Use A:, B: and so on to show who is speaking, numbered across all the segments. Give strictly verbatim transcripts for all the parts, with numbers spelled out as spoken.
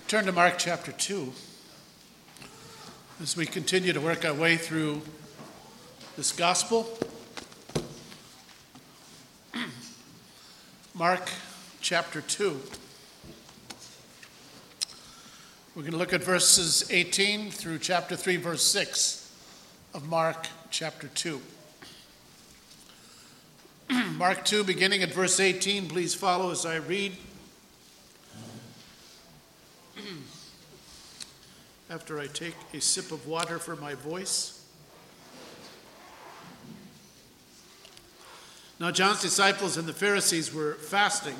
A: Turn to Mark chapter two as we continue to work our way through this gospel. Mark chapter two. We're going to look at verses eighteen through chapter three, verse six of Mark chapter two. Mark two, beginning at verse eighteen, please follow as I read. After I take a sip of water for my voice. Now John's disciples and the Pharisees were fasting.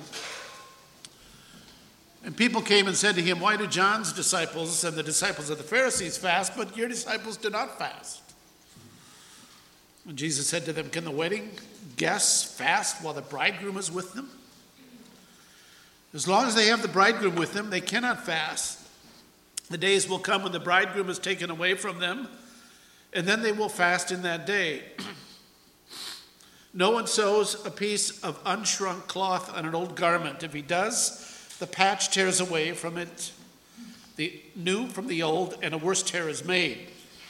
A: And people came and said to him, "Why do John's disciples and the disciples of the Pharisees fast, but your disciples do not fast?" And Jesus said to them, "Can the wedding guests fast while the bridegroom is with them? As long as they have the bridegroom with them, they cannot fast. The days will come when the bridegroom is taken away from them, and then they will fast in that day. No one sews a piece of unshrunk cloth on an old garment. If he does, the patch tears away from it, the new from the old, and a worse tear is made.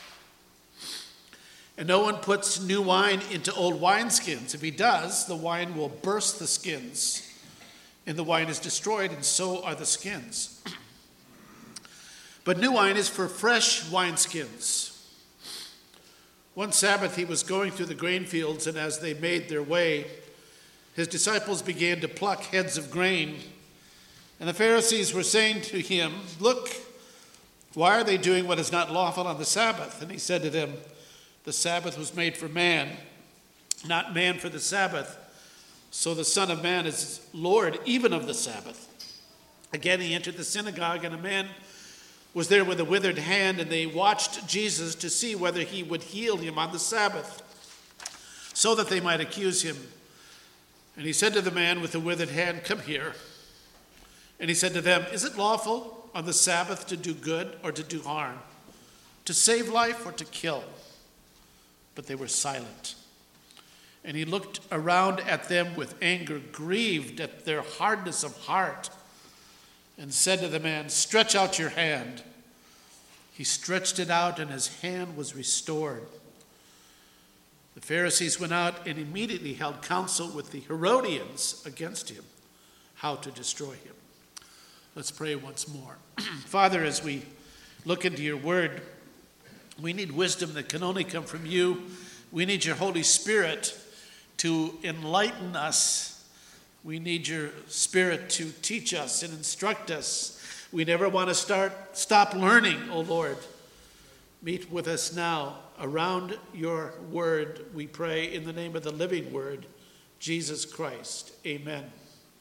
A: And no one puts new wine into old wineskins. If he does, the wine will burst the skins, and the wine is destroyed, and so are the skins. But new wine is for fresh wineskins." One Sabbath he was going through the grain fields, and as they made their way, his disciples began to pluck heads of grain. And the Pharisees were saying to him, "Look, why are they doing what is not lawful on the Sabbath?" And he said to them, "The Sabbath was made for man, not man for the Sabbath. So the Son of Man is Lord even of the Sabbath." Again he entered the synagogue, and a man was there with a withered hand, and they watched Jesus to see whether he would heal him on the Sabbath, so that they might accuse him. And he said to the man with the withered hand, "Come here." And he said to them, "Is it lawful on the Sabbath to do good or to do harm, to save life or to kill?" But they were silent. And he looked around at them with anger, grieved at their hardness of heart, and said to the man, "Stretch out your hand." He stretched it out, and his hand was restored. The Pharisees went out and immediately held counsel with the Herodians against him, how to destroy him. Let's pray once more. Father, as we look into your word, we need wisdom that can only come from you. We need your Holy Spirit to enlighten us. We need your Spirit to teach us and instruct us. We never want to start stop learning, O Lord. Meet with us now around your word, we pray in the name of the living word, Jesus Christ. Amen.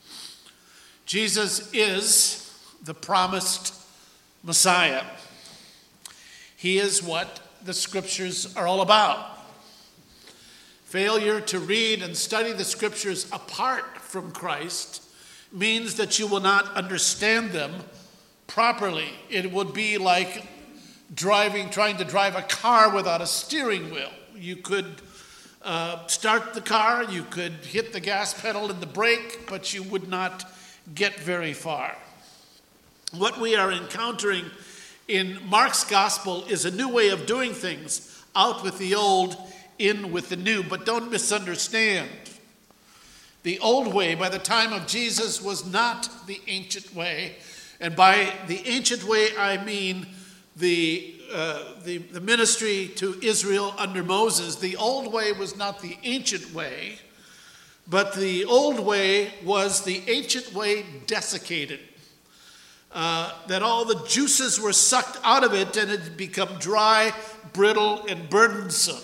A: Jesus is the promised Messiah. He is what the scriptures are all about. Failure to read and study the scriptures apart from Christ means that you will not understand them properly. It would be like driving, trying to drive a car without a steering wheel. You could uh, start the car, you could hit the gas pedal and the brake, but you would not get very far. What we are encountering in Mark's gospel is a new way of doing things, out with the old, in with the new. But don't misunderstand. The old way, by the time of Jesus, was not the ancient way. And by the ancient way, I mean the, uh, the, the ministry to Israel under Moses. The old way was not the ancient way, but the old way was the ancient way desiccated. Uh, that all the juices were sucked out of it and it had become dry, brittle, and burdensome.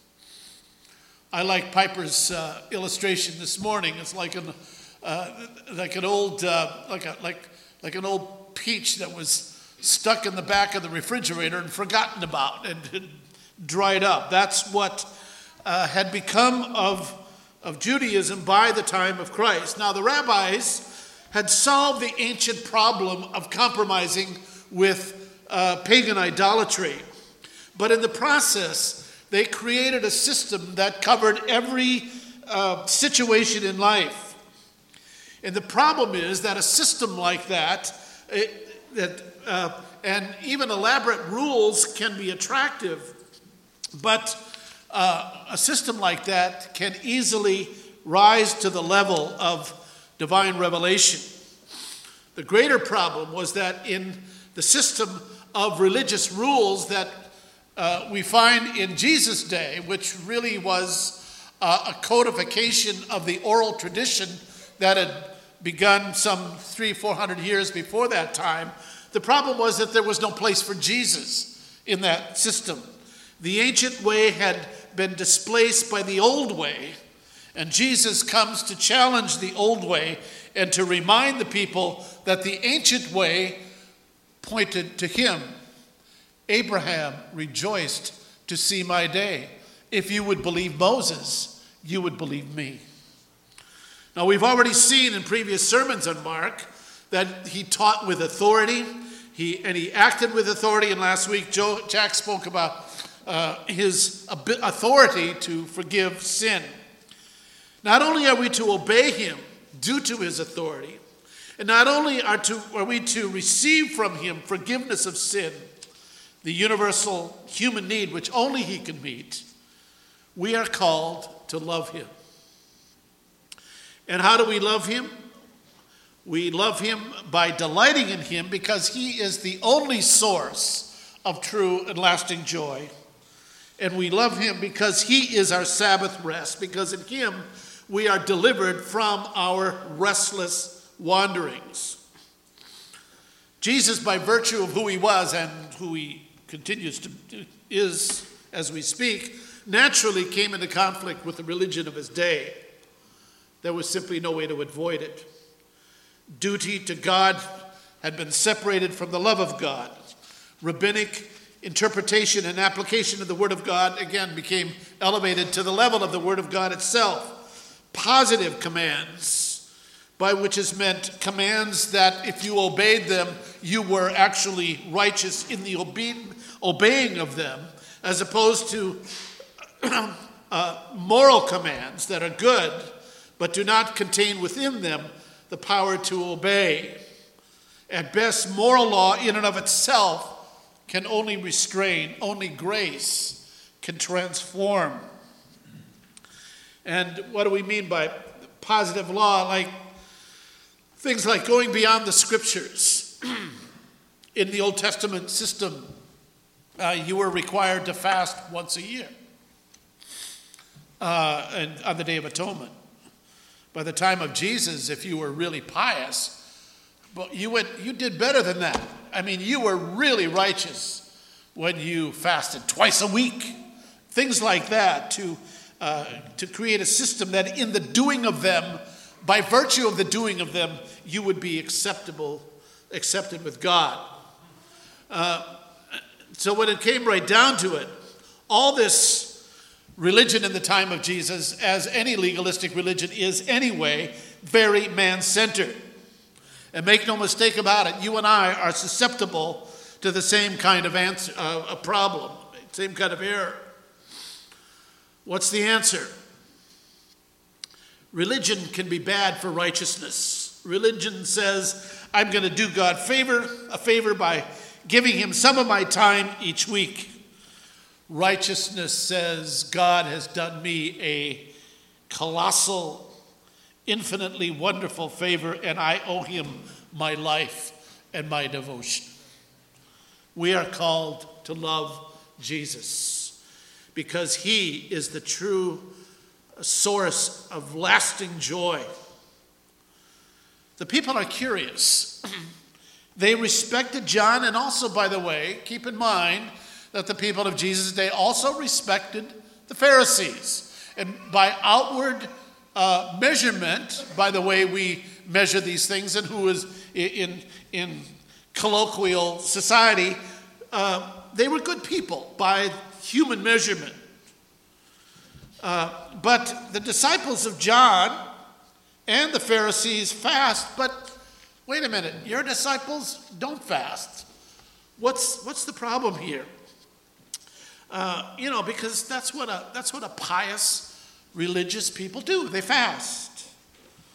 A: I like Piper's uh, illustration this morning. It's like an uh, like an old uh, like a like like an old peach that was stuck in the back of the refrigerator and forgotten about and, and dried up. That's what uh, had become of of Judaism by the time of Christ. Now the rabbis had solved the ancient problem of compromising with uh, pagan idolatry, but in the process, they created a system that covered every uh, situation in life. And the problem is that a system like that, it, that uh, and even elaborate rules can be attractive, but uh, a system like that can easily rise to the level of divine revelation. The greater problem was that in the system of religious rules that uh, we find in Jesus' day, which really was uh, a codification of the oral tradition that had begun some three, four hundred years before that time, the problem was that there was no place for Jesus in that system. The ancient way had been displaced by the old way, and Jesus comes to challenge the old way and to remind the people that the ancient way pointed to him. Abraham rejoiced to see my day. If you would believe Moses, you would believe me. Now, we've already seen in previous sermons on Mark that he taught with authority, he and he acted with authority. And last week, Joe, Jack spoke about uh, his authority to forgive sin. Not only are we to obey him due to his authority, and not only are, to, are we to receive from him forgiveness of sin, the universal human need which only he can meet, we are called to love him. And how do we love him? We love him by delighting in him because he is the only source of true and lasting joy. And we love him because he is our Sabbath rest, because in him we are delivered from our restless wanderings. Jesus, by virtue of who he was and who he continues to is as we speak, naturally came into conflict with the religion of his day. There was simply no way to avoid it. Duty to God had been separated from the love of God. Rabbinic interpretation and application of the Word of God, again, became elevated to the level of the Word of God itself. Positive commands, by which is meant commands that if you obeyed them, you were actually righteous in the obe- obeying of them, as opposed to uh, moral commands that are good, but do not contain within them the power to obey. At best, moral law in and of itself can only restrain, only grace can transform. And what do we mean by positive law? Like things like going beyond the scriptures. In the Old Testament system, uh, you were required to fast once a year uh, and on the Day of Atonement. By the time of Jesus, if you were really pious, but you went, you did better than that. I mean, you were really righteous when you fasted twice a week. Things like that to uh, to create a system that in the doing of them, by virtue of the doing of them, you would be acceptable, accepted with God. Uh, so when it came right down to it, all this religion in the time of Jesus, as any legalistic religion is anyway, very man-centered. And make no mistake about it, you and I are susceptible to the same kind of answer, uh, a problem, same kind of error. What's the answer? Religion can be bad for righteousness. Religion says, I'm going to do God favor, a favor by giving him some of my time each week. Righteousness says, God has done me a colossal, infinitely wonderful favor, and I owe him my life and my devotion. We are called to love Jesus because he is the true source of lasting joy. The people are curious. They respected John, and also, by the way, keep in mind that the people of Jesus' day also respected the Pharisees. And by outward uh, measurement, by the way we measure these things, and who is in, in colloquial society, uh, they were good people by human measurement. Uh, but the disciples of John and the Pharisees fast, but wait a minute, your disciples don't fast. What's what's the problem here? Uh, you know, because that's what a that's what a pious religious people do. They fast.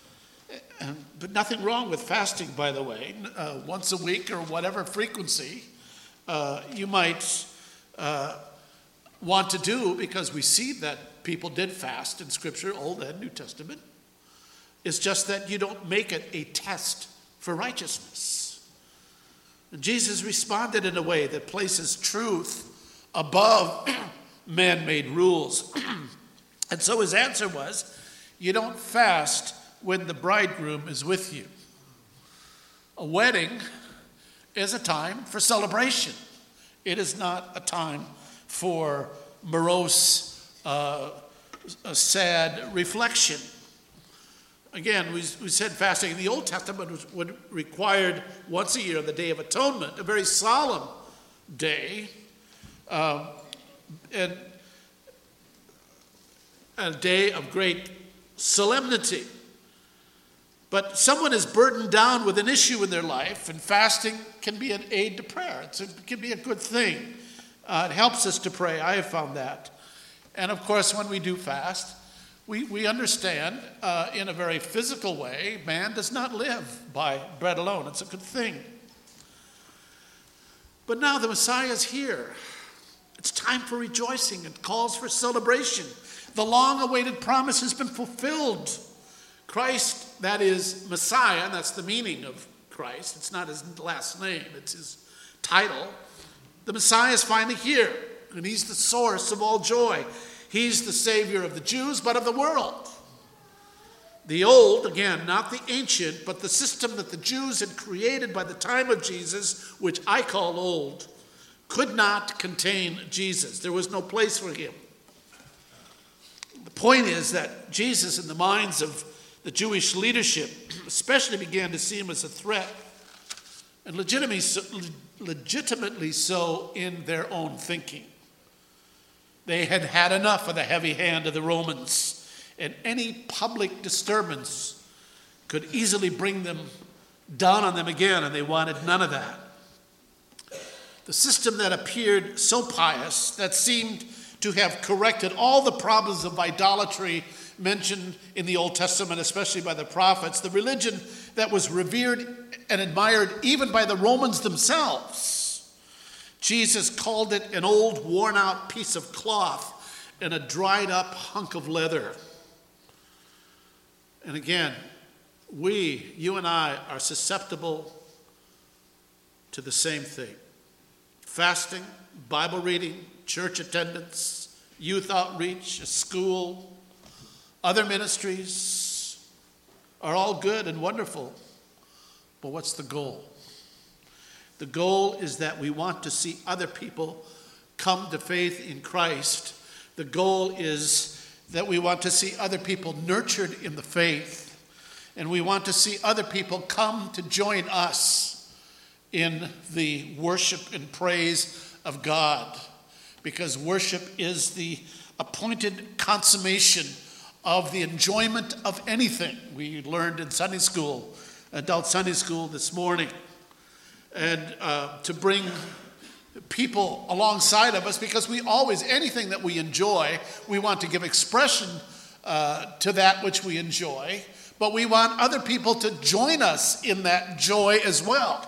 A: And, but nothing wrong with fasting, by the way. Uh, once a week or whatever frequency uh, you might uh, want to do, because we see that people did fast in Scripture, Old and New Testament. It's just that you don't make it a test for righteousness. And Jesus responded in a way that places truth above man-made rules. And so his answer was, you don't fast when the bridegroom is with you. A wedding is a time for celebration. It is not a time for morose, uh, sad reflection. Again, we, we said fasting in the Old Testament was, was required once a year, the Day of Atonement, a very solemn day, um, and a day of great solemnity. But someone is burdened down with an issue in their life, and fasting can be an aid to prayer. It's a, it can be a good thing. Uh, it helps us to pray. I have found that. And of course, when we do fast, we, we understand uh, in a very physical way, man does not live by bread alone. It's a good thing. But now the Messiah is here. It's time for rejoicing. It calls for celebration. The long-awaited promise has been fulfilled. Christ, that is Messiah, and that's the meaning of Christ. It's not his last name, it's his title. The Messiah is finally here, and he's the source of all joy. He's the Savior of the Jews, but of the world. The old, again, not the ancient, but the system that the Jews had created by the time of Jesus, which I call old, could not contain Jesus. There was no place for him. The point is that Jesus, in the minds of the Jewish leadership, especially began to see him as a threat, and legitimately so, legitimately so in their own thinking. They had had enough of the heavy hand of the Romans, and any public disturbance could easily bring them down on them again, and they wanted none of that. The system that appeared so pious, that seemed to have corrected all the problems of idolatry mentioned in the Old Testament, especially by the prophets, the religion that was revered and admired even by the Romans themselves. Jesus called it an old, worn-out piece of cloth and a dried-up hunk of leather. And again, we, you and I, are susceptible to the same thing. Fasting, Bible reading, church attendance, youth outreach, a school, other ministries are all good and wonderful. But what's the goal? The goal is that we want to see other people come to faith in Christ. The goal is that we want to see other people nurtured in the faith. And we want to see other people come to join us in the worship and praise of God. Because worship is the appointed consummation of the enjoyment of anything. We learned in Sunday school, adult Sunday school this morning. And uh, to bring people alongside of us, because we always, anything that we enjoy, we want to give expression uh, to that which we enjoy, but we want other people to join us in that joy as well.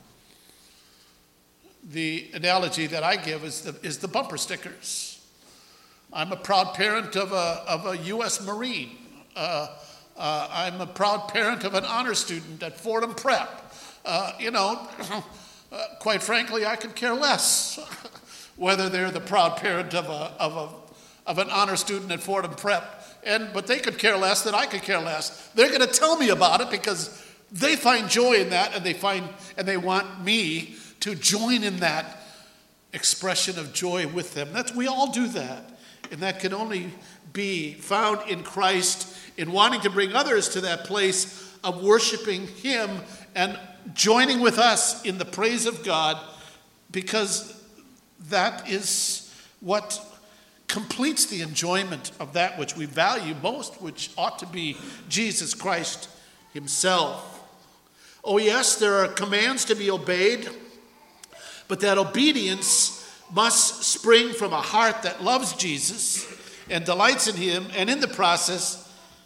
A: The analogy that I give is the, is the bumper stickers. I'm a proud parent of a, of a U S Marine. Uh, uh, I'm a proud parent of an honor student at Fordham Prep. Uh, you know, uh, quite frankly, I could care less whether they're the proud parent of a of a of an honor student at Fordham Prep, and but they could care less that I could care less. They're going to tell me about it because they find joy in that, and they find and they want me to join in that expression of joy with them. That's we all do that, and that can only be found in Christ, in wanting to bring others to that place of worshiping Him and joining with us in the praise of God, because that is what completes the enjoyment of that which we value most, which ought to be Jesus Christ Himself. Oh yes, there are commands to be obeyed, but that obedience must spring from a heart that loves Jesus and delights in Him, and in the process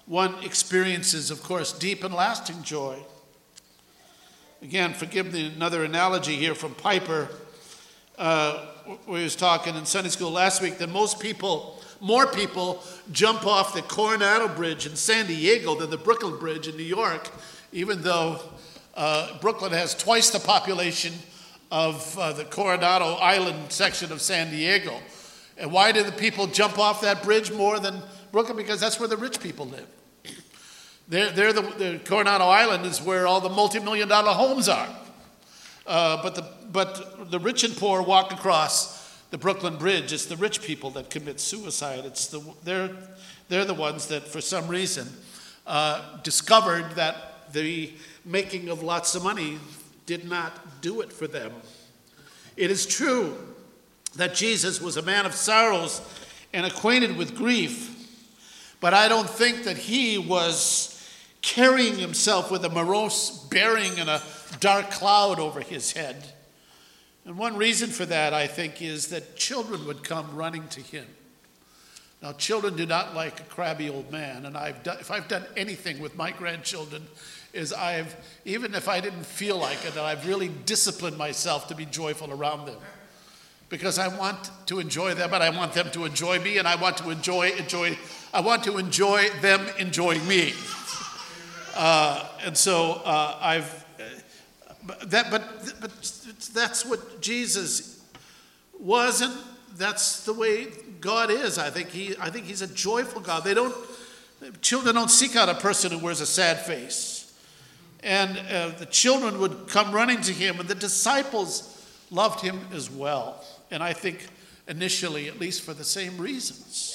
A: one experiences, of course, deep and lasting joy. Again, forgive me another analogy here from Piper. Uh, we was talking in Sunday school last week that most people, more people jump off the Coronado Bridge in San Diego than the Brooklyn Bridge in New York, even though uh, Brooklyn has twice the population of uh, the Coronado Island section of San Diego. And why do the people jump off that bridge more than Brooklyn? Because that's where the rich people live. They're, they're the, the Coronado Island is where all the multi-million dollar homes are. Uh, but the but the rich and poor walk across the Brooklyn Bridge. It's the rich people that commit suicide. It's the they're they're the ones that, for some reason, uh, discovered that the making of lots of money did not do it for them. It is true that Jesus was a man of sorrows and acquainted with grief, but I don't think that he was carrying himself with a morose bearing and a dark cloud over his head. And one reason for that, I think, is that children would come running to him. Now, children do not like a crabby old man, and I've done, if I've done anything with my grandchildren, is I've, even if I didn't feel like it, I've really disciplined myself to be joyful around them. Because I want to enjoy them, and I want them to enjoy me, and I want to enjoy, enjoy, I want to enjoy them enjoying me. Uh, and so uh, I've, uh, that, but, but that's what Jesus was, and that's the way God is. I think he, I think he's a joyful God. They don't, children don't seek out a person who wears a sad face. And uh, the children would come running to him, and the disciples loved him as well. And I think initially, at least for the same reasons.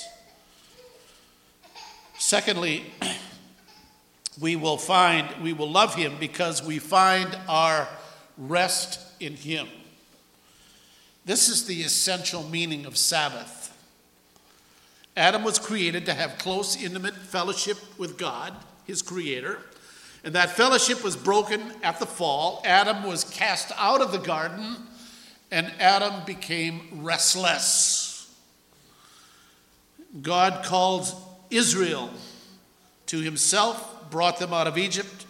A: Secondly, we will find, we will love him because we find our rest in him. This is the essential meaning of Sabbath. Adam was created to have close, intimate fellowship with God, his creator. And that fellowship was broken at the fall. Adam was cast out of the garden, and Adam became restless. God called Israel to himself, brought them out of Egypt,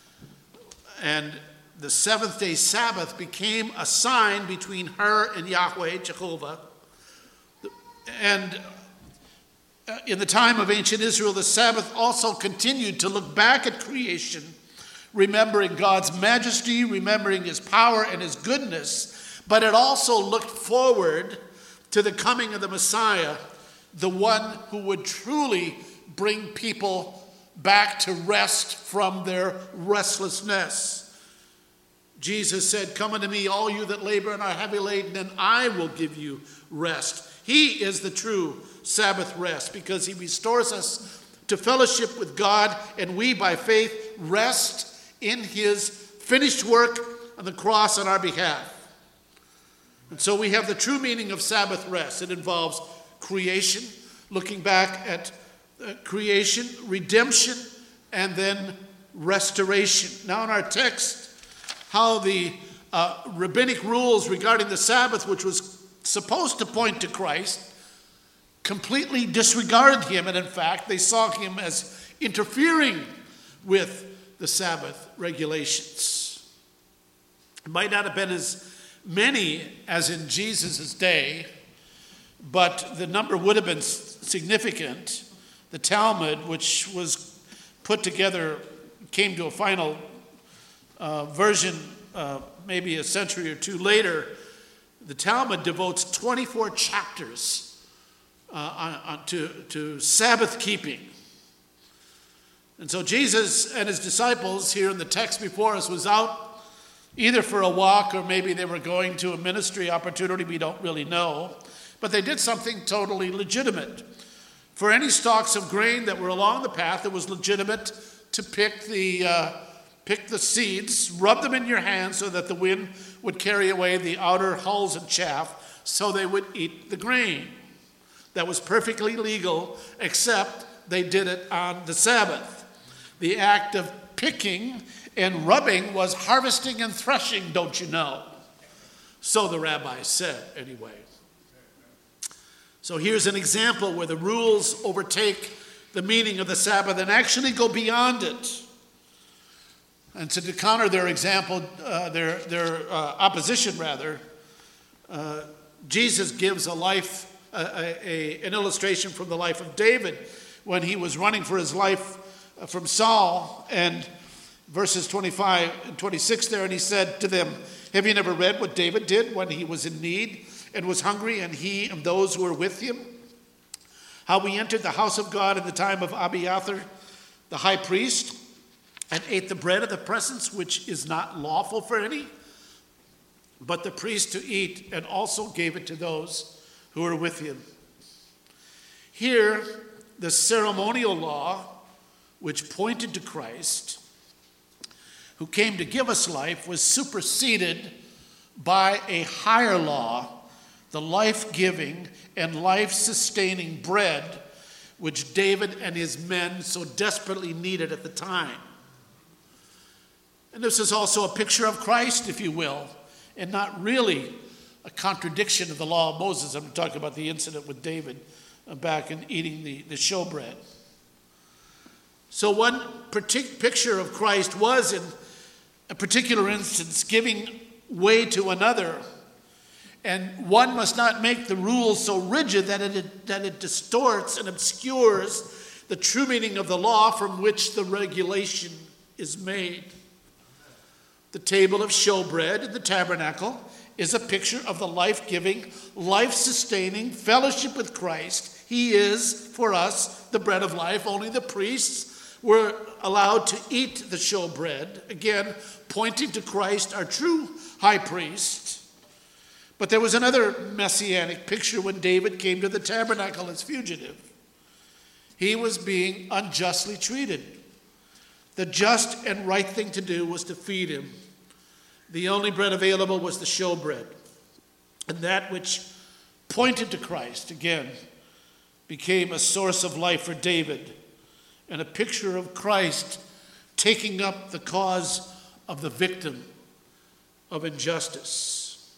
A: and the seventh day Sabbath became a sign between her and Yahweh, Jehovah. And in the time of ancient Israel, the Sabbath also continued to look back at creation, remembering God's majesty, remembering his power and his goodness, but it also looked forward to the coming of the Messiah, the one who would truly bring people back to rest from their restlessness. Jesus said, "Come unto me, all you that labor and are heavy laden, and I will give you rest." He is the true Sabbath rest because he restores us to fellowship with God, and we, by faith, rest in his finished work on the cross on our behalf. And so we have the true meaning of Sabbath rest. It involves creation, looking back at uh, creation, redemption, and then restoration. Now in our text, how the uh, rabbinic rules regarding the Sabbath, which was supposed to point to Christ, completely disregarded him, and in fact, they saw him as interfering with the Sabbath regulations. It might not have been as many as in Jesus' day, but the number would have been significant. The Talmud, which was put together, came to a final uh, version uh, maybe a century or two later. The Talmud devotes twenty-four chapters uh, on, on, to, to Sabbath keeping. And so Jesus and his disciples here in the text before us was out either for a walk or maybe they were going to a ministry opportunity, we don't really know. But they did something totally legitimate. For any stalks of grain that were along the path, it was legitimate to pick the, uh, pick the seeds, rub them in your hand so that the wind would carry away the outer hulls and chaff so they would eat the grain. That was perfectly legal, except they did it on the Sabbath. The act of picking and rubbing was harvesting and threshing, don't you know? So the rabbi said, anyway. So here's an example where the rules overtake the meaning of the Sabbath and actually go beyond it. And so to counter their example, uh, their, their uh, opposition rather, uh, Jesus gives a life, a, a, an illustration from the life of David when he was running for his life from Saul, and verses twenty-five and twenty-six there, and he said to them, have you never read what David did when he was in need and was hungry, and he and those who were with him? How he entered the house of God in the time of Abiathar, the high priest, and ate the bread of the presence, which is not lawful for any, but the priest to eat, and also gave it to those who were with him. Here, the ceremonial law, which pointed to Christ, who came to give us life, was superseded by a higher law, the life-giving and life-sustaining bread, which David and his men so desperately needed at the time. And this is also a picture of Christ, if you will, and not really a contradiction of the law of Moses. I'm talking about the incident with David back in eating the, the showbread. So one partic- picture of Christ was, in a particular instance, giving way to another. And one must not make the rule so rigid that it, that it distorts and obscures the true meaning of the law from which the regulation is made. The table of showbread in the tabernacle is a picture of the life-giving, life-sustaining fellowship with Christ. He is, for us, the bread of life. Only the priests were allowed to eat the showbread, again, pointing to Christ, our true high priest. But there was another messianic picture when David came to the tabernacle as fugitive. He was being unjustly treated. The just and right thing to do was to feed him. The only bread available was the showbread. And that which pointed to Christ, again, became a source of life for David and a picture of Christ taking up the cause of the victim of injustice.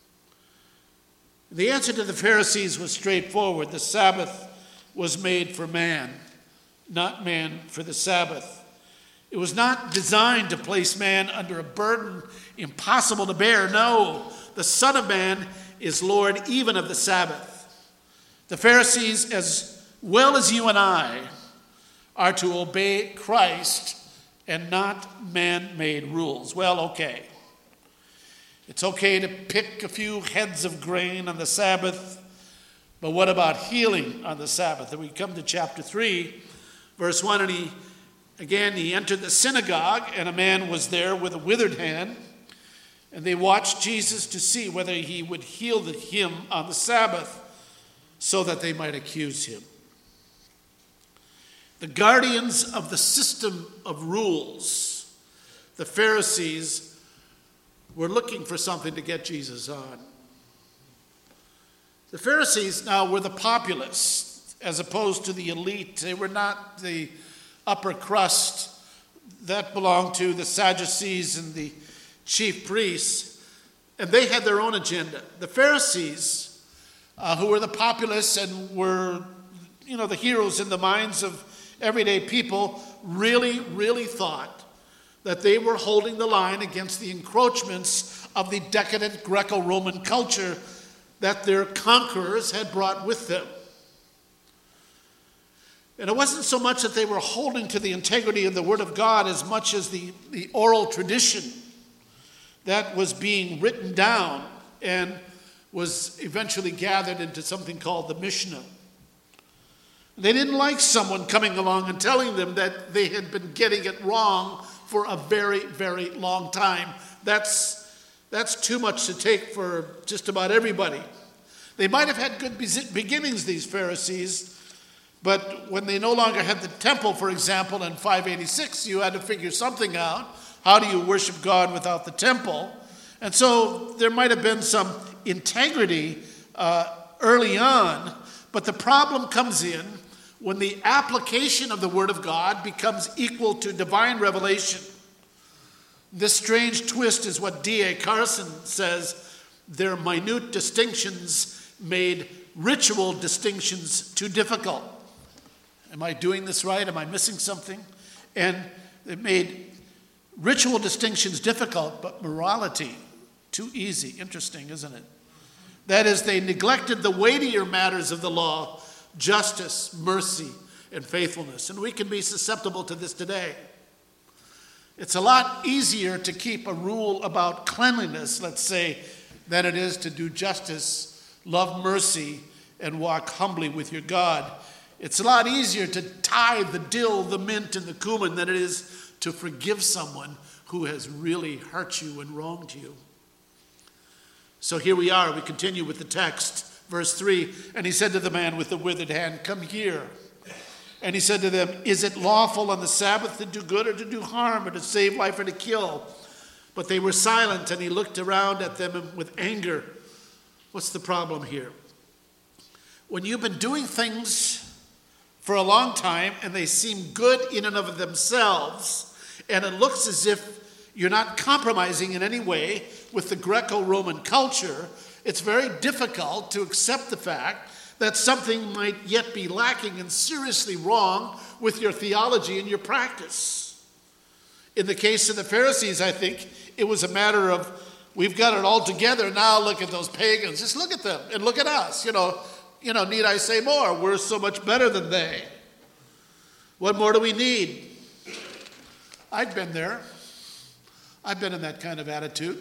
A: The answer to the Pharisees was straightforward. The Sabbath was made for man, not man for the Sabbath. It was not designed to place man under a burden impossible to bear. No, the Son of Man is Lord even of the Sabbath. The Pharisees, as well as you and I, are to obey Christ and not man-made rules. Well, okay. It's okay to pick a few heads of grain on the Sabbath, but what about healing on the Sabbath? And we come to chapter three, verse one, and he, again, he entered the synagogue, and a man was there with a withered hand, and they watched Jesus to see whether he would heal him on the Sabbath so that they might accuse him. The guardians of the system of rules, the Pharisees, were looking for something to get Jesus on. The Pharisees now were the populace as opposed to the elite. They were not the upper crust. That belonged to the Sadducees and the chief priests, and they had their own agenda. The Pharisees, uh, who were the populace and were, you know, the heroes in the minds of everyday people, really, really thought that they were holding the line against the encroachments of the decadent Greco-Roman culture that their conquerors had brought with them. And it wasn't so much that they were holding to the integrity of the Word of God as much as the, the oral tradition that was being written down and was eventually gathered into something called the Mishnah. They didn't like someone coming along and telling them that they had been getting it wrong for a very, very long time. That's, that's too much to take for just about everybody. They might have had good beginnings, these Pharisees, but when they no longer had the temple, for example, in five eighty-six, you had to figure something out. How do you worship God without the temple? And so there might have been some integrity uh, early on, but the problem comes in when the application of the Word of God becomes equal to divine revelation. This strange twist is what D A Carson says: their minute distinctions made ritual distinctions too difficult. Am I doing this right? Am I missing something? And it made ritual distinctions difficult, but morality too easy. Interesting, isn't it? That is, they neglected the weightier matters of the law, justice, mercy, and faithfulness. And we can be susceptible to this today. It's a lot easier to keep a rule about cleanliness, let's say, than it is to do justice, love mercy, and walk humbly with your God. It's a lot easier to tithe the dill, the mint, and the cumin than it is to forgive someone who has really hurt you and wronged you. So here we are. We continue with the text. Verse three, and he said to the man with the withered hand, come here. And he said to them, is it lawful on the Sabbath to do good or to do harm or to save life or to kill? But they were silent, and he looked around at them with anger. What's the problem here? When you've been doing things for a long time and they seem good in and of themselves, and it looks as if you're not compromising in any way with the Greco-Roman culture, it's very difficult to accept the fact that something might yet be lacking and seriously wrong with your theology and your practice. In the case of the Pharisees, I think it was a matter of, we've got it all together, now look at those pagans. Just look at them and look at us. You know, you know, need I say more? We're so much better than they. What more do we need? I've been there. I've been in that kind of attitude.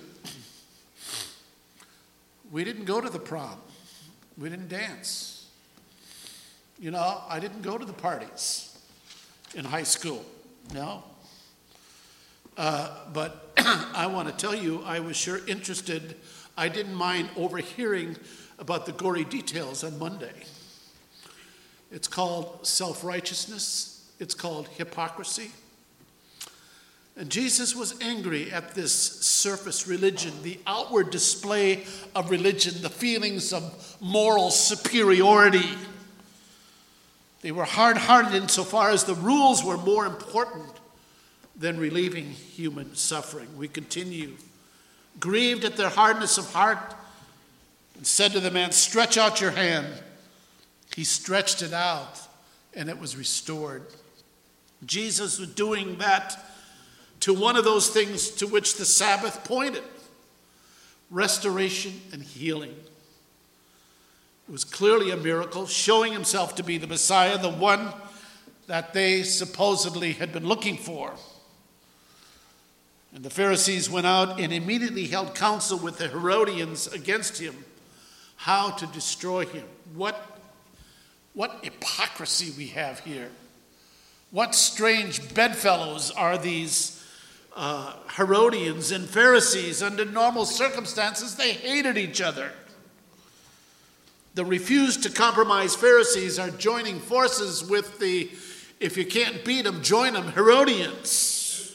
A: We didn't go to the prom. We didn't dance. You know, I didn't go to the parties in high school. No. Uh, but I want to tell you, I was sure interested. I didn't mind overhearing about the gory details on Monday. It's called self-righteousness. It's called hypocrisy. And Jesus was angry at this surface religion, the outward display of religion, the feelings of moral superiority. They were hard-hearted insofar as the rules were more important than relieving human suffering. We continue. Grieved at their hardness of heart, and said to the man, stretch out your hand. He stretched it out, and it was restored. Jesus was doing that to one of those things to which the Sabbath pointed: restoration and healing. It was clearly a miracle, showing himself to be the Messiah, the one that they supposedly had been looking for. And the Pharisees went out and immediately held counsel with the Herodians against him, how to destroy him. What, what hypocrisy we have here. What strange bedfellows are these Uh, Herodians and Pharisees. Under normal circumstances, they hated each other. The refused to compromise Pharisees are joining forces with the, if you can't beat them, join them, Herodians.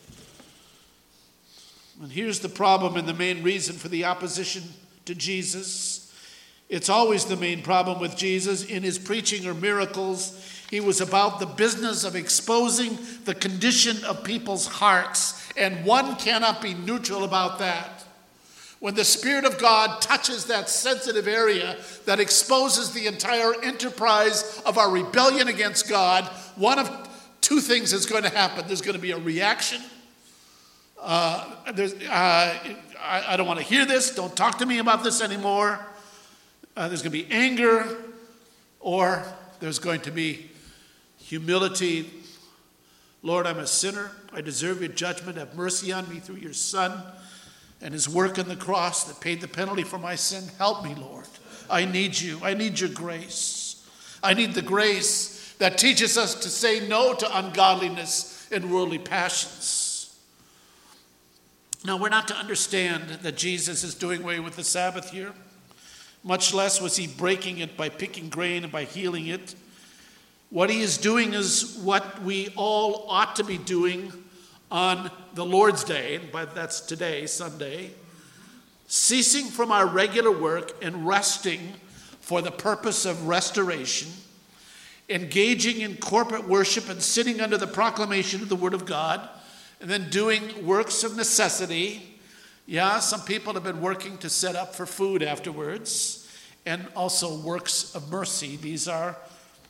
A: And here's the problem and the main reason for the opposition to Jesus. It's always the main problem with Jesus. In his preaching or miracles, he was about the business of exposing the condition of people's hearts, and one cannot be neutral about that. When the Spirit of God touches that sensitive area that exposes the entire enterprise of our rebellion against God, one of two things is going to happen. There's going to be a reaction. Uh, there's, uh, I, I don't want to hear this. Don't talk to me about this anymore. Uh, there's going to be anger, or there's going to be humility. Lord, I'm a sinner. I deserve your judgment. Have mercy on me through your Son and his work on the cross that paid the penalty for my sin. Help me, Lord. I need you. I need your grace. I need the grace that teaches us to say no to ungodliness and worldly passions. Now, we're not to understand that Jesus is doing away with the Sabbath here. Much less was he breaking it by picking grain and by healing it. What he is doing is what we all ought to be doing on the Lord's Day, but that's today, Sunday, ceasing from our regular work and resting for the purpose of restoration, engaging in corporate worship and sitting under the proclamation of the Word of God, and then doing works of necessity. Yeah, some people have been working to set up for food afterwards, and also works of mercy. These are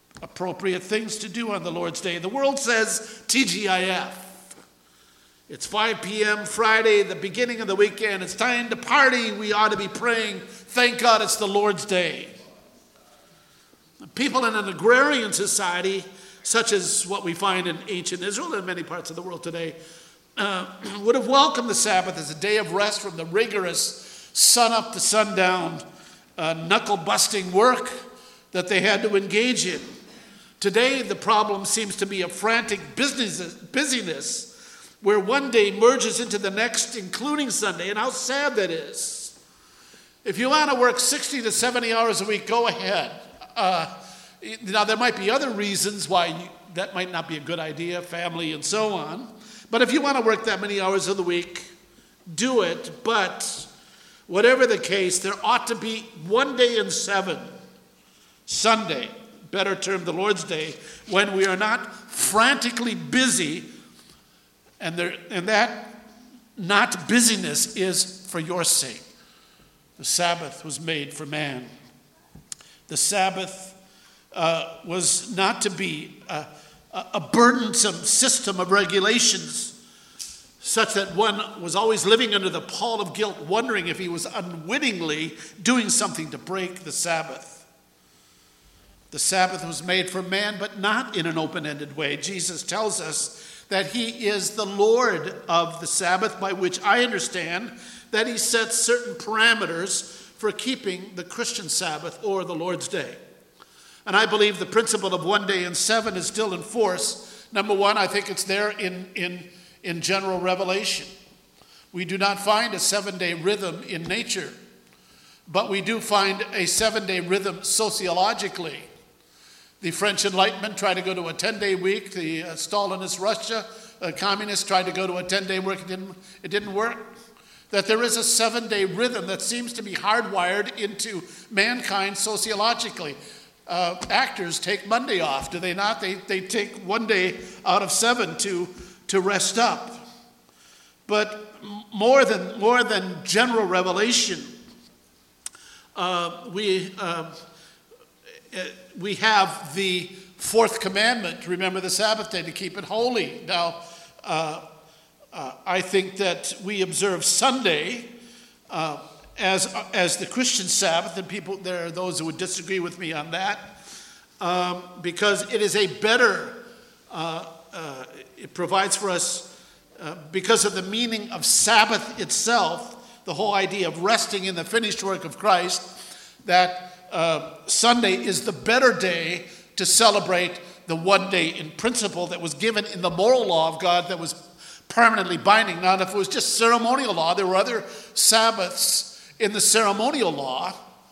A: appropriate things to do on the Lord's Day. The world says T G I F. It's five p.m. Friday, the beginning of the weekend. It's time to party. We ought to be praying. Thank God it's the Lord's Day. People in an agrarian society, such as what we find in ancient Israel and many parts of the world today, uh, would have welcomed the Sabbath as a day of rest from the rigorous sun-up to sundown, uh, knuckle-busting work that they had to engage in. Today, the problem seems to be a frantic business, busyness where one day merges into the next, including Sunday, and how sad that is. If you want to work sixty to seventy hours a week, go ahead. Uh, now, there might be other reasons why you, that might not be a good idea, family and so on. But if you want to work that many hours of the week, do it. But whatever the case, there ought to be one day in seven, Sunday, better term the Lord's Day, when we are not frantically busy, and, there, and that not busyness is for your sake. The Sabbath was made for man. The Sabbath uh, was not to be a, a burdensome system of regulations such that one was always living under the pall of guilt, wondering if he was unwittingly doing something to break the Sabbath. The Sabbath was made for man, but not in an open-ended way. Jesus tells us that he is the Lord of the Sabbath, by which I understand that he sets certain parameters for keeping the Christian Sabbath or the Lord's Day. And I believe the principle of one day in seven is still in force. Number one, I think it's there in, in, in general revelation. We do not find a seven-day rhythm in nature, but we do find a seven-day rhythm sociologically. The French Enlightenment tried to go to a ten-day week. The uh, Stalinist Russia, uh, communists tried to go to a ten-day week. It didn't, it didn't work. That there is a seven-day rhythm that seems to be hardwired into mankind sociologically. Uh, actors take Monday off, do they not? They, they take one day out of seven to, to rest up. But more than, more than general revelation, uh, we... Uh, We have the fourth commandment, to remember the Sabbath day, to keep it holy. Now, uh, uh, I think that we observe Sunday uh, as, as the Christian Sabbath, and people, there are those who would disagree with me on that, um, because it is a better, uh, uh, it provides for us, uh, because of the meaning of Sabbath itself, the whole idea of resting in the finished work of Christ, that Uh, Sunday is the better day to celebrate the one day in principle that was given in the moral law of God that was permanently binding. Now, if it was just ceremonial law, there were other Sabbaths in the ceremonial law,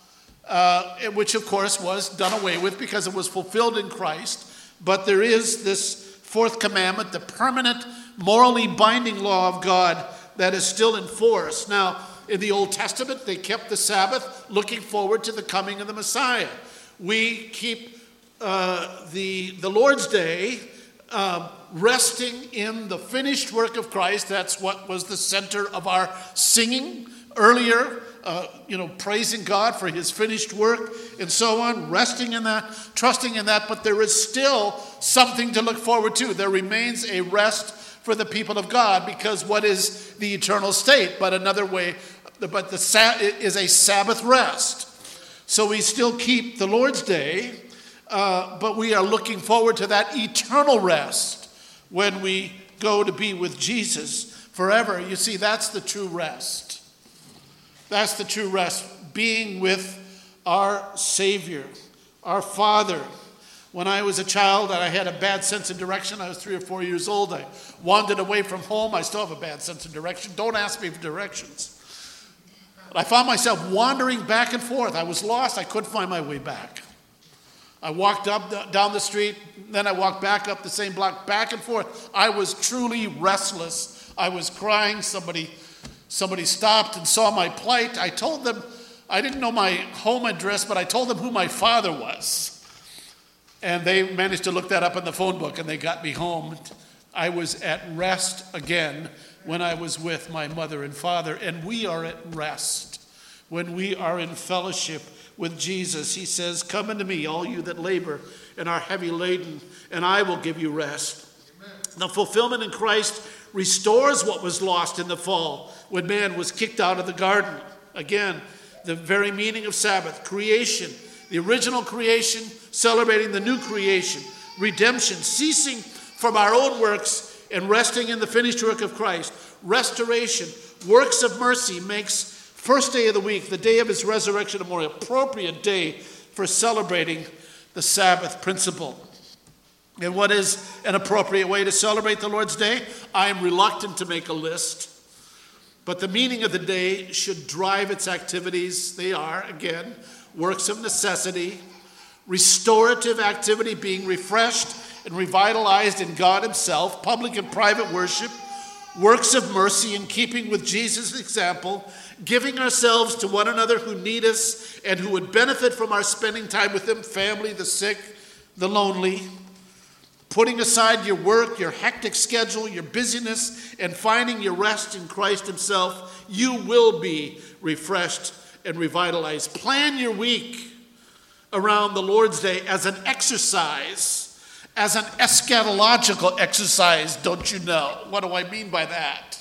A: uh, which of course was done away with because it was fulfilled in Christ. But there is this fourth commandment, the permanent, morally binding law of God that is still in force. Now, in the Old Testament, they kept the Sabbath looking forward to the coming of the Messiah. We keep uh, the, the Lord's Day uh, resting in the finished work of Christ. That's what was the center of our singing earlier, uh, you know, praising God for his finished work and so on, resting in that, trusting in that. But there is still something to look forward to. There remains a rest for the people of God, because what is the eternal state but another way, but the sa- is a Sabbath rest. So we still keep the Lord's Day, uh, but we are looking forward to that eternal rest when we go to be with Jesus forever. You see, that's the true rest. That's the true rest, being with our Savior, our Father. When I was a child and I had a bad sense of direction, I was three or four years old, I wandered away from home. I still have a bad sense of direction. Don't ask me for directions. But I found myself wandering back and forth. I was lost. I couldn't find my way back. I walked up, down the street, then I walked back up the same block, back and forth. I was truly restless. I was crying. Somebody, somebody stopped and saw my plight. I told them, I didn't know my home address, but I told them who my father was. And they managed to look that up in the phone book, and they got me home. I was at rest again when I was with my mother and father, and we are at rest when we are in fellowship with Jesus. He says, "Come unto me, all you that labor and are heavy laden, and I will give you rest." Amen. The fulfillment in Christ restores what was lost in the fall when man was kicked out of the garden. Again, the very meaning of Sabbath, creation, the original creation, celebrating the new creation, redemption, ceasing from our own works and resting in the finished work of Christ, restoration, works of mercy makes first day of the week, the day of his resurrection, a more appropriate day for celebrating the Sabbath principle. And what is an appropriate way to celebrate the Lord's Day? I am reluctant to make a list, but the meaning of the day should drive its activities. They are, again, works of necessity, restorative activity, being refreshed and revitalized in God himself, public and private worship, works of mercy in keeping with Jesus' example, giving ourselves to one another who need us and who would benefit from our spending time with them, family, the sick, the lonely, putting aside your work, your hectic schedule, your busyness, and finding your rest in Christ himself. You will be refreshed and revitalized. Plan your week around the Lord's Day as an exercise, as an eschatological exercise, don't you know? What do I mean by that?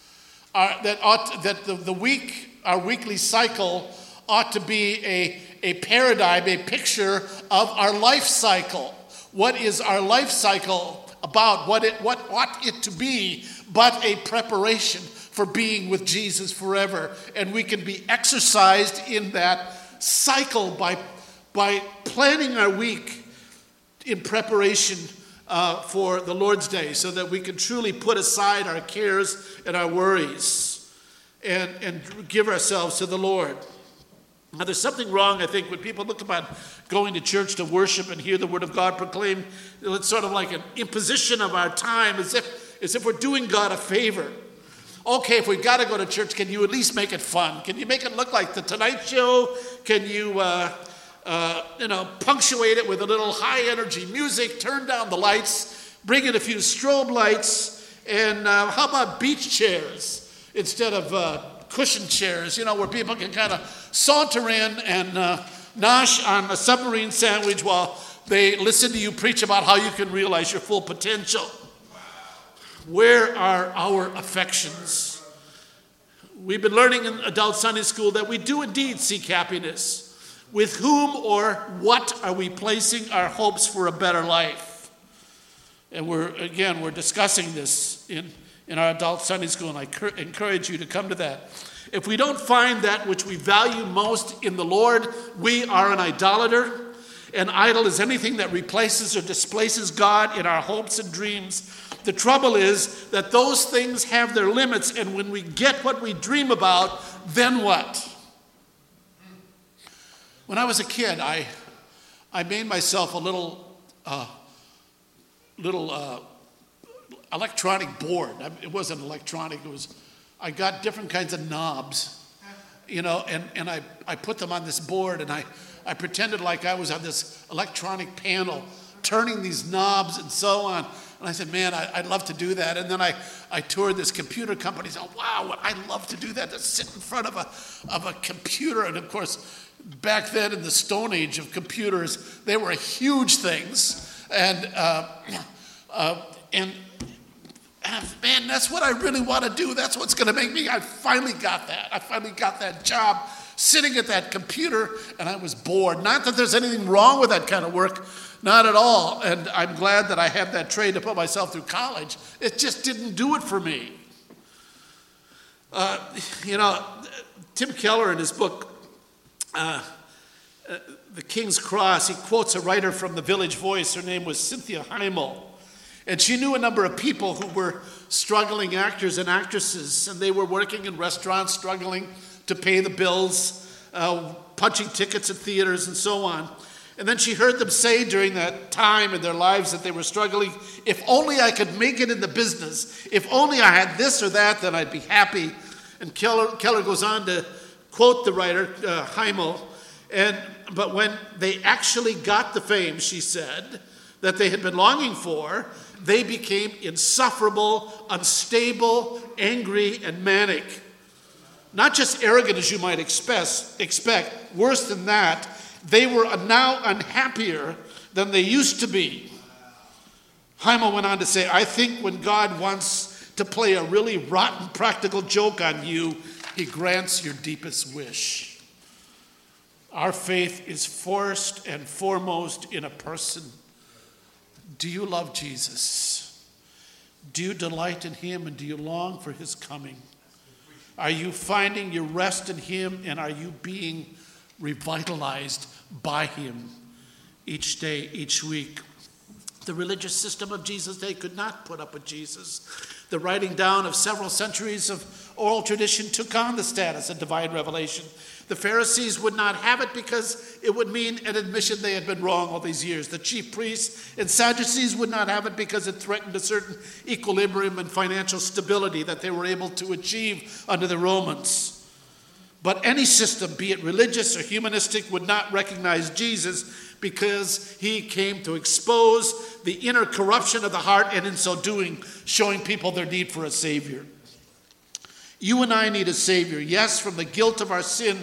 A: Uh, that ought that the, the week, our weekly cycle ought to be a, a paradigm, a picture of our life cycle. What is our life cycle about? What it what ought it to be but a preparation for being with Jesus forever? And we can be exercised in that cycle by, by planning our week in preparation uh, for the Lord's Day, so that we can truly put aside our cares and our worries and, and give ourselves to the Lord. Now, there's something wrong, I think, when people look about going to church to worship and hear the word of God proclaimed. It's sort of like an imposition of our time, as if, as if we're doing God a favor. Okay, if we've got to go to church, can you at least make it fun? Can you make it look like the Tonight Show? Can you, uh, uh, you know, punctuate it with a little high-energy music, turn down the lights, bring in a few strobe lights, and uh, how about beach chairs instead of uh, cushion chairs, you know, where people can kind of saunter in and uh, nosh on a submarine sandwich while they listen to you preach about how you can realize your full potential. Where are our affections? We've been learning in adult Sunday school that we do indeed seek happiness. With whom or what are we placing our hopes for a better life? And we're, again, we're discussing this in, in our adult Sunday school, and I cur- encourage you to come to that. If we don't find that which we value most in the Lord, we are an idolater. An idol is anything that replaces or displaces God in our hopes and dreams. The trouble is that those things have their limits, and when we get what we dream about, then what? When I was a kid, I I made myself a little uh, little uh, electronic board. It wasn't electronic. It was I got different kinds of knobs, you know, and, and I, I put them on this board, and I, I pretended like I was on this electronic panel, turning these knobs and so on. And I said, man, I, I'd love to do that. And then I, I toured this computer company. I said, wow, I'd love to do that, to sit in front of a, of a computer. And of course, back then in the Stone Age of computers, they were huge things. And, uh, uh, and man, that's what I really want to do. That's what's going to make me. I finally got that. I finally got that job sitting at that computer, and I was bored. Not that there's anything wrong with that kind of work, not at all. And I'm glad that I had that trade to put myself through college. It just didn't do it for me. Uh, you know, Tim Keller in his book, uh, uh, The King's Cross, he quotes a writer from the Village Voice. Her name was Cynthia Heimel. And she knew a number of people who were struggling actors and actresses, and they were working in restaurants, struggling to pay the bills, uh, punching tickets at theaters and so on. And then she heard them say during that time in their lives that they were struggling, if only I could make it in the business, if only I had this or that, then I'd be happy. And Keller, Keller goes on to quote the writer, uh, Heimel, and, but when they actually got the fame, she said, that they had been longing for, they became insufferable, unstable, angry, and manic. Not just arrogant as you might expect, expect, worse than that, they were now unhappier than they used to be. Heimel went on to say, I think when God wants to play a really rotten practical joke on you, he grants your deepest wish. Our faith is first and foremost in a person. Do you love Jesus? Do you delight in him, and do you long for his coming? Are you finding your rest in him, and are you being revitalized by him each day, each week? The religious system of Jesus' day could not put up with Jesus. The writing down of several centuries of oral tradition took on the status of divine revelation. The Pharisees would not have it because it would mean an admission they had been wrong all these years. The chief priests and Sadducees would not have it because it threatened a certain equilibrium and financial stability that they were able to achieve under the Romans. But any system, be it religious or humanistic, would not recognize Jesus because he came to expose the inner corruption of the heart, and in so doing, showing people their need for a Savior. You and I need a Savior, yes, from the guilt of our sin,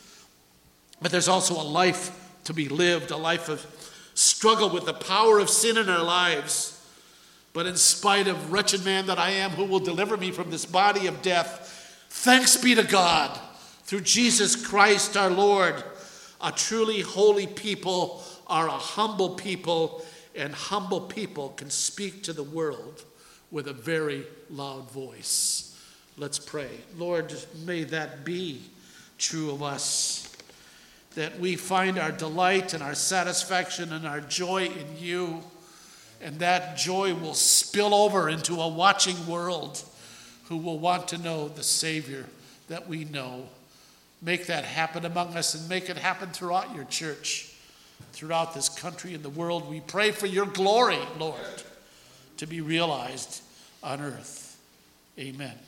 A: but there's also a life to be lived, a life of struggle with the power of sin in our lives. But in spite of wretched man that I am, who will deliver me from this body of death, thanks be to God, through Jesus Christ our Lord. A truly holy people are a humble people, and humble people can speak to the world with a very loud voice. Let's pray. Lord, may that be true of us, that we find our delight and our satisfaction and our joy in you, and that joy will spill over into a watching world who will want to know the Savior that we know. Make that happen among us, and make it happen throughout your church, throughout this country and the world. We pray for your glory, Lord, to be realized on earth. Amen.